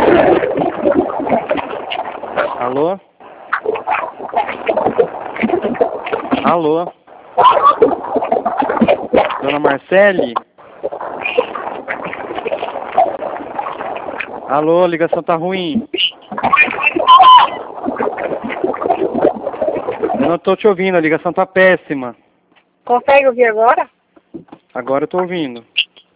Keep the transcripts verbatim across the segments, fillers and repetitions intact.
Alô? Alô? Dona Marcele? Alô, a ligação tá ruim. Eu não tô te ouvindo, a ligação tá péssima. Consegue ouvir agora? Agora eu tô ouvindo.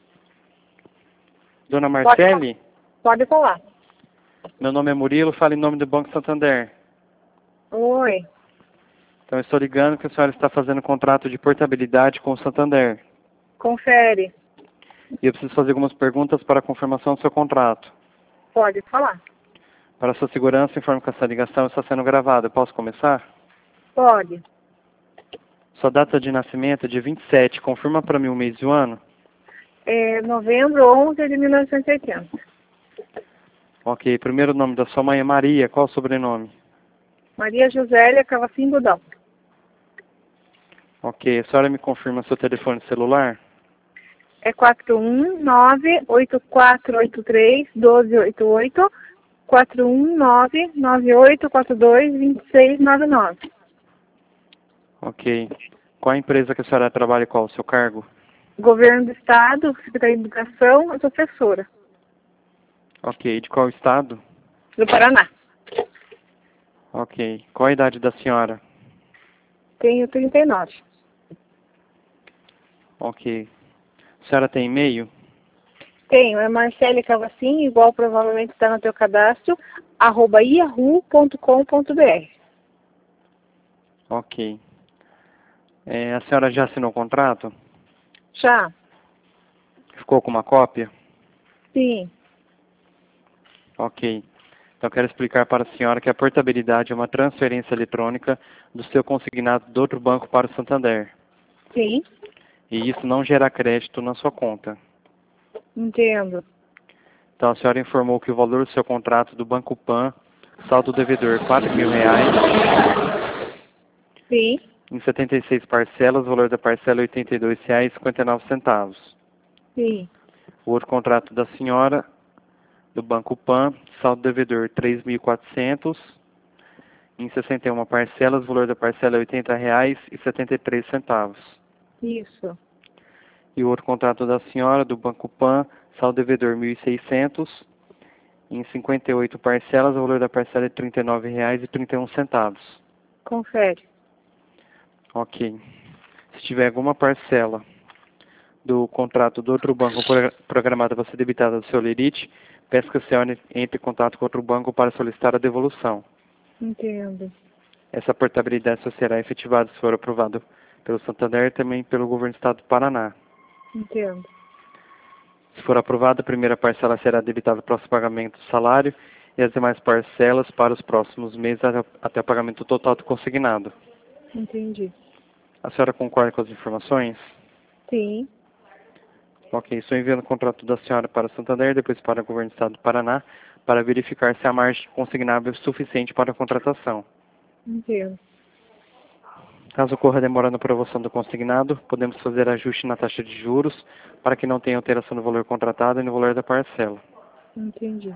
Dona Marcele? Pode, pode falar. Meu nome é Murilo, falo em nome do Banco Santander. Oi. Então eu estou ligando que a senhora está fazendo contrato de portabilidade com o Santander. Confere. E eu preciso fazer algumas perguntas para a confirmação do seu contrato. Pode falar. Para sua segurança, informo que essa ligação está sendo gravada. Eu posso começar? Pode. Sua data de nascimento é dia vinte e sete. Confirma para mim o mês e o ano? É novembro onze de mil novecentos e oitenta. Ok. Primeiro nome da sua mãe é Maria. Qual o sobrenome? Maria Josélia Cavacim Budão. Ok. A senhora me confirma seu telefone celular? É quatro um nove oito quatro oito três um dois oito oito, quatro um nove nove oito quatro dois dois seis nove nove. Ok. Qual a empresa que a senhora trabalha e qual o seu cargo? Governo do Estado, Secretaria de Educação e professora. Ok. De qual estado? Do Paraná. Ok. Qual a idade da senhora? Tenho trinta e nove. Ok. A senhora tem e-mail? Tenho, é Marcele Cavacim, igual provavelmente está no teu cadastro, arroba yahoo ponto com ponto br. Ok. É, a senhora já assinou o contrato? Já? Ficou com uma cópia? Sim. Ok. Então, quero explicar para a senhora que a portabilidade é uma transferência eletrônica do seu consignado do outro banco para o Santander. Sim. E isso não gera crédito na sua conta. Entendo. Então, a senhora informou que o valor do seu contrato do Banco Pan, saldo devedor quatro mil reais, Sim. em setenta e seis parcelas, o valor da parcela é oitenta e dois reais e cinquenta e nove centavos. Sim. O outro contrato da senhora, do Banco Pan, saldo devedor três mil e quatrocentos, em sessenta e uma parcelas, o valor da parcela é oitenta reais e setenta e três centavos. Isso. E o outro contrato da senhora, do Banco Pan, saldo devedor mil e seiscentos, em cinquenta e oito parcelas, o valor da parcela é trinta e nove reais e trinta e um centavos. Confere. Ok. Se tiver alguma parcela do contrato do outro banco programada para ser debitada do seu lerite, peço que a senhora entre em contato com outro banco para solicitar a devolução. Entendo. Essa portabilidade só será efetivada se for aprovado pelo Santander e também pelo Governo do Estado do Paraná. Entendo. Se for aprovada, a primeira parcela será debitada para o pagamento do salário e as demais parcelas para os próximos meses até o pagamento total do consignado. Entendi. A senhora concorda com as informações? Sim. Ok, estou enviando o contrato da senhora para o Santander, depois para o Governo do Estado do Paraná, para verificar se a margem consignável é suficiente para a contratação. Entendo. Caso ocorra demora na aprovação do consignado, podemos fazer ajuste na taxa de juros para que não tenha alteração no valor contratado e no valor da parcela. Entendi.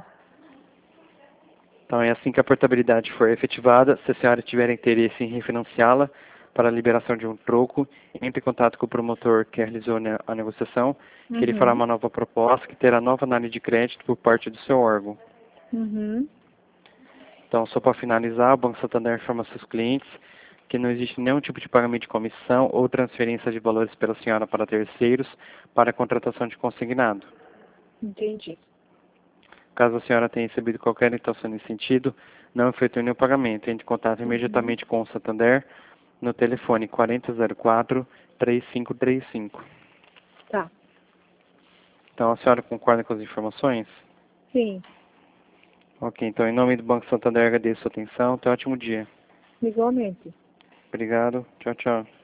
Então é assim que a portabilidade for efetivada, se a senhora tiver interesse em refinanciá-la para a liberação de um troco, entre em contato com o promotor que realizou a negociação, que ele fará Uhum. uma nova proposta que terá nova análise de crédito por parte do seu órgão. Uhum. Então, só para finalizar, o Banco Santander informa seus clientes que não existe nenhum tipo de pagamento de comissão ou transferência de valores pela senhora para terceiros para a contratação de consignado. Entendi. Caso a senhora tenha recebido qualquer intenção nesse sentido, não efetue nenhum pagamento. Entre em contato Uhum. imediatamente com o Santander no telefone quarenta zero quatro, três cinco três cinco. Tá. Então, a senhora concorda com as informações? Sim. Ok, então em nome do Banco Santander agradeço a sua atenção. Tenha um ótimo dia. Igualmente. Obrigado. Tchau, tchau.